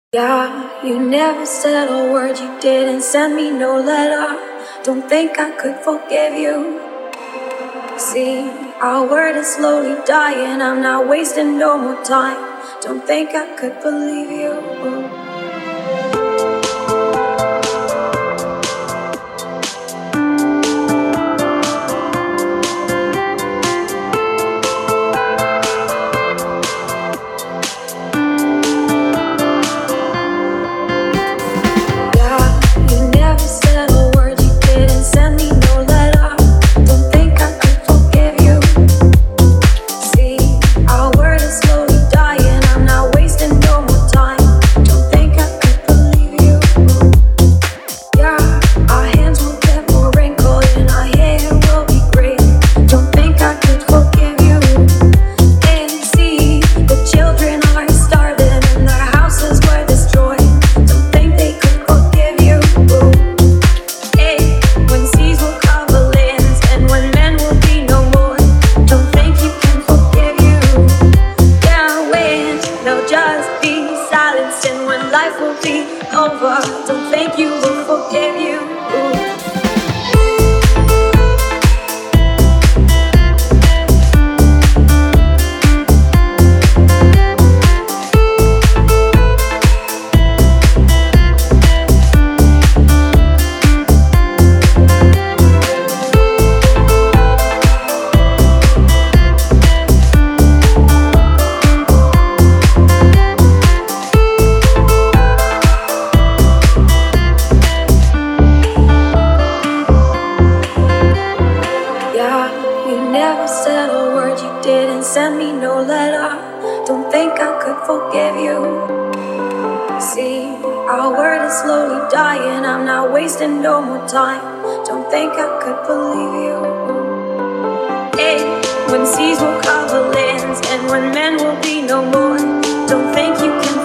Yeah, you never said a word, you didn't send me no letter. Don't think I could forgive you. See, our word is slowly dying, I'm not wasting no more time. Don't think I could believe you. Wasting no more time. Don't think I could believe you. Hey, when seas will cover lands and when men will be no more. Don't think you can